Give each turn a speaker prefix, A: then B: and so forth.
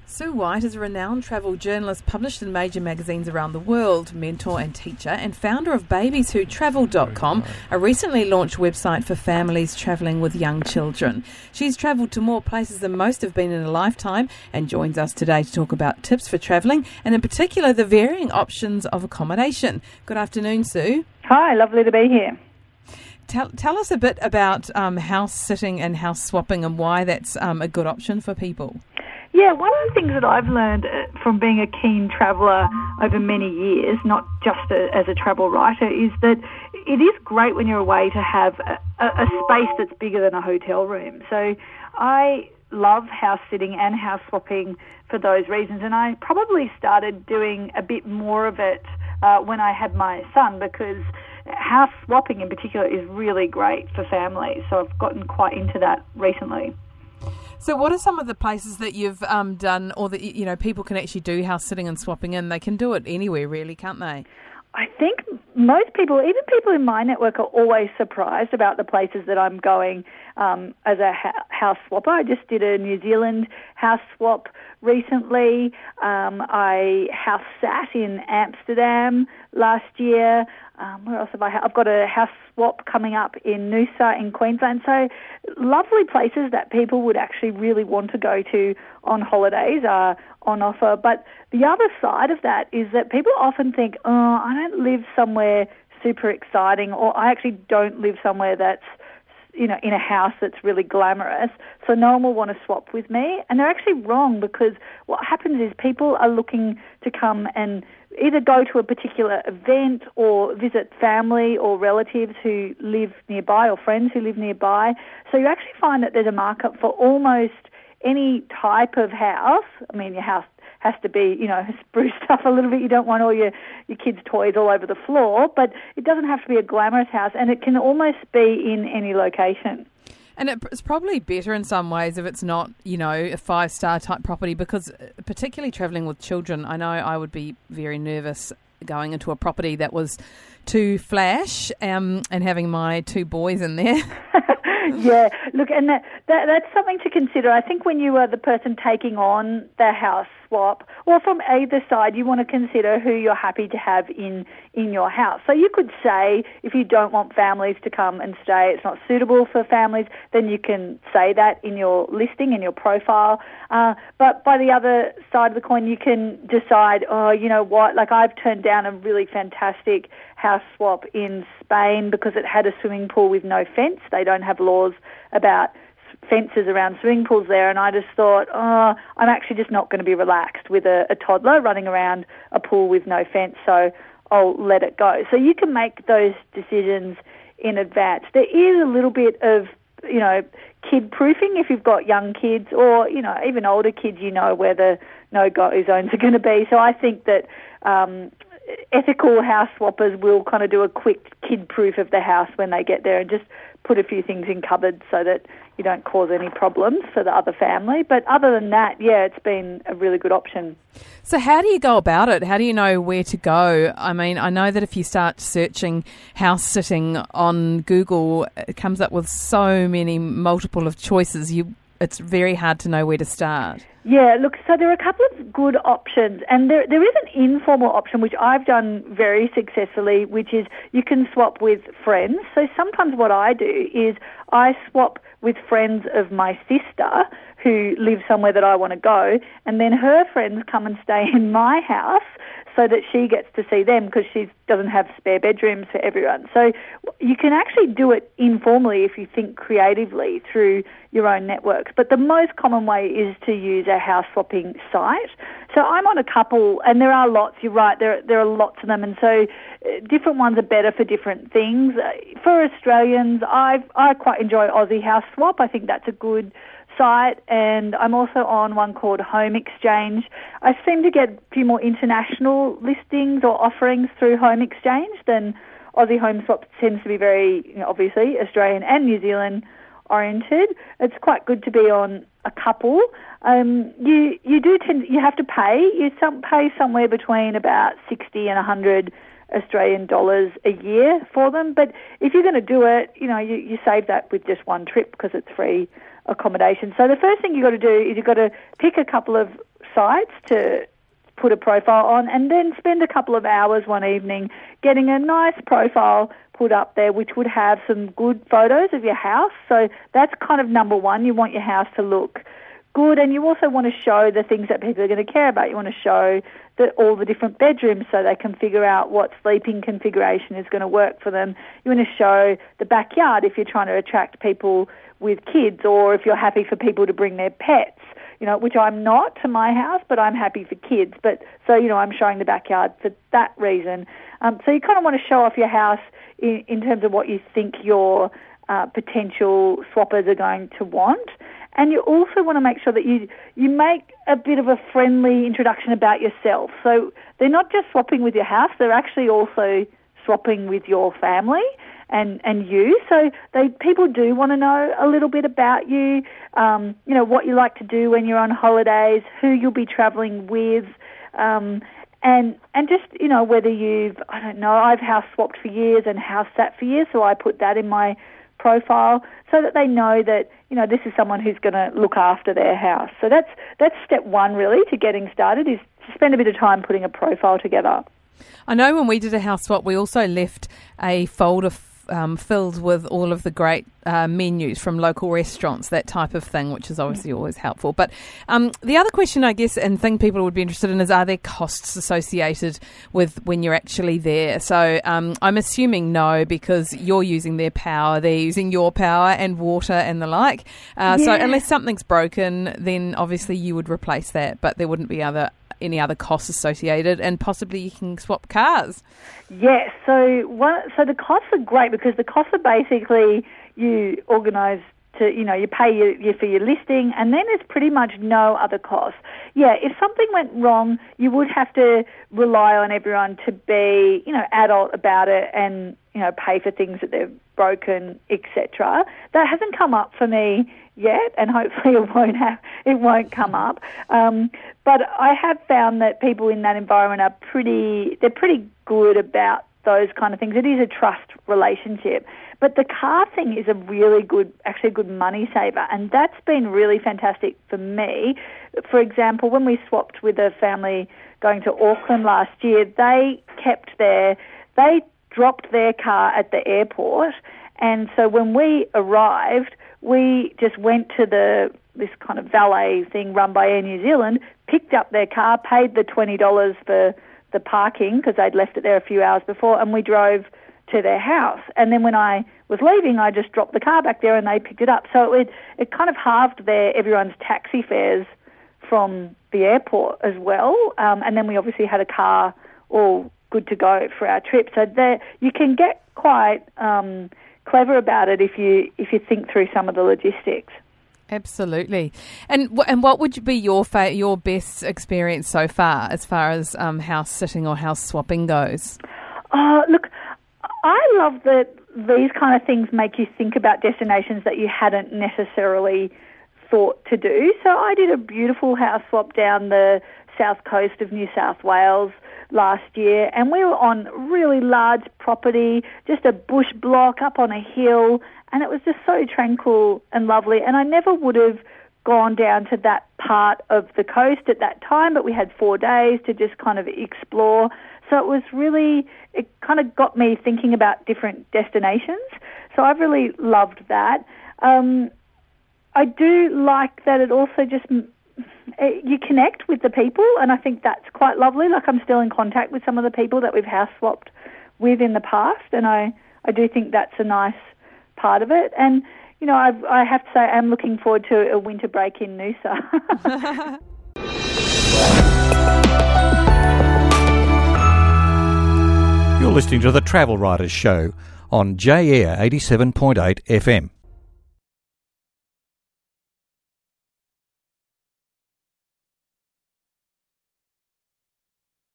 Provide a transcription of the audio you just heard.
A: Sue White is a renowned travel journalist published in major magazines around the world, mentor and teacher, and founder of BabiesWhoTravel.com, a recently launched website for families travelling with young children. She's travelled to more places than most have been in a lifetime and joins us today to talk about tips for travelling and in particular the varying options of accommodation. Good afternoon, Sue.
B: Hi, lovely to be here.
A: Tell us a bit about house sitting and house swapping and why that's a good option for people.
B: Yeah, one of the things that I've learned from being a keen traveller over many years, not just as a travel writer, is that it is great when you're away to have a space that's bigger than a hotel room. So I love house sitting and house swapping for those reasons, and I probably started doing a bit more of it when I had my son, because house swapping in particular is really great for families. So I've gotten quite into that recently.
A: So what are some of the places that you've done, or that people can actually do house sitting and swapping in? They can do it anywhere, really, can't they?
B: I think most people, even people in my network, are always surprised about the places that I'm going as a house swapper. I just did a New Zealand house swap recently. I house sat in Amsterdam last year. Where else have I? I've got a house swap coming up in Noosa in Queensland. So lovely places that people would actually really want to go to on holidays are on offer. But the other side of that is that people often think, oh, I don't live somewhere super exciting, or I actually don't live somewhere that's in a house that's really glamorous, so no one will want to swap with me. And they're actually wrong, because what happens is people are looking to come and either go to a particular event or visit family or relatives who live nearby or friends who live nearby. So you actually find that there's a market for almost any type of house. I mean, your house has to be, spruced up a little bit. You don't want all your kids' toys all over the floor, but it doesn't have to be a glamorous house, and it can almost be in any location.
A: And it's probably better in some ways if it's not, a 5-star type property, because particularly travelling with children, I know I would be very nervous going into a property that was too flash and having my 2 boys in there.
B: Yeah, look, and that's something to consider. I think when you are the person taking on the house swap, or from either side, you want to consider who you're happy to have in your house. So you could say, if you don't want families to come and stay, it's not suitable for families, then you can say that in your listing, in your profile. But by the other side of the coin, you can decide, oh, you know what, like I've turned down a really fantastic house swap in Spain because it had a swimming pool with no fence. They don't have laws about fences around swimming pools there, and I just thought, I'm actually just not going to be relaxed with a toddler running around a pool with no fence, so I'll let it go. So you can make those decisions in advance. There is a little bit of, kid-proofing if you've got young kids, or, even older kids, where the no-go zones are going to be. So I think that ethical house swappers will kind of do a quick kid-proof of the house when they get there and just put a few things in cupboards so that you don't cause any problems for the other family. But other than that, yeah, it's been a really good option.
A: So how do you go about it? How do you know where to go? I mean, I know that if you start searching house sitting on Google, it comes up with so many multiple of choices. It's very hard to know where to start.
B: Yeah, look, so there are a couple of good options, and there is an informal option which I've done very successfully, which is you can swap with friends. So sometimes what I do is I swap with friends of my sister who live somewhere that I want to go, and then her friends come and stay in my house so that she gets to see them because she doesn't have spare bedrooms for everyone. So you can actually do it informally if you think creatively through your own networks. But the most common way is to use a house swapping site. So I'm on a couple, and there are lots, you're right, there are lots of them, and so different ones are better for different things. For Australians, I quite enjoy Aussie House Swap. I think that's a good site, and I'm also on one called Home Exchange. I seem to get a few more international listings or offerings through Home Exchange than Aussie Home Swap. Tends to be very, obviously, Australian and New Zealand oriented. It's quite good to be on a couple. You have to pay. You pay somewhere between about 60 and 100 Australian dollars a year for them. But if you're going to do it, you save that with just one trip because it's free accommodation. So the first thing you've got to do is you've got to pick a couple of websites to put a profile on, and then spend a couple of hours one evening getting a nice profile put up there, which would have some good photos of your house. So that's kind of number one. You want your house to look good, and you also want to show the things that people are going to care about. You want to show all the different bedrooms so they can figure out what sleeping configuration is going to work for them. You want to show the backyard if you're trying to attract people with kids, or if you're happy for people to bring their pets, which I'm not to my house, but I'm happy for kids. But so, I'm showing the backyard for that reason. So you kind of want to show off your house in terms of what you think your potential swappers are going to want. And you also want to make sure that you make a bit of a friendly introduction about yourself. So they're not just swapping with your house, they're actually also swapping with your family and you. So people do want to know a little bit about you, what you like to do when you're on holidays, who you'll be travelling with, and just, whether I've house swapped for years and house sat for years, so I put that in my profile so that they know that, this is someone who's going to look after their house. So that's step one, really, to getting started, is to spend a bit of time putting a profile together.
A: I know when we did a house swap, we also left a folder filled with all of the great menus from local restaurants, that type of thing, which is obviously always helpful. But the other question, I guess, and thing people would be interested in is, are there costs associated with when you're actually there? So I'm assuming no, because you're using their power, they're using your power and water and the like. So unless something's broken, then obviously you would replace that, but there wouldn't be any other costs associated, and possibly you can swap cars.
B: Yes, so the costs are great, because the costs are basically you organise to, you pay for your listing, and then there's pretty much no other cost. Yeah, if something went wrong, you would have to rely on everyone to be, adult about it and, pay for things that they've broken, etc. That hasn't come up for me yet, and hopefully it won't come up. But I have found that people in that environment are pretty good about those kind of things. It is a trust relationship. But the car thing is a good money saver, and that's been really fantastic for me. For example, when we swapped with a family going to Auckland last year, they dropped their car at the airport, and so when we arrived, we just went to this kind of valet thing run by Air New Zealand, picked up their car, paid the $20 for the parking because they'd left it there a few hours before, and we drove to their house. And then when I was leaving, I just dropped the car back there and they picked it up. So it kind of halved everyone's taxi fares from the airport as well. And then we obviously had a car all good to go for our trip. So you can get quite clever about it if you think through some of the logistics.
A: Absolutely. And what would be your best experience so far as house sitting or house swapping goes?
B: Look, I love that these kind of things make you think about destinations that you hadn't necessarily thought to do. So I did a beautiful house swap down the south coast of New South Wales last year, and we were on really large property, just a bush block up on a hill, and it was just so tranquil and lovely. And I never would have gone down to that part of the coast at that time, but we had 4 days to just kind of explore. So it kind of got me thinking about different destinations. So I've really loved that. I do like that it also just, you connect with the people, and I think that's quite lovely. Like, I'm still in contact with some of the people that we've house swapped with in the past, and I do think that's a nice part of it. And, I have to say I'm looking forward to a winter break in Noosa.
C: You're listening to the Travel Writers Show on J-Air 87.8 FM.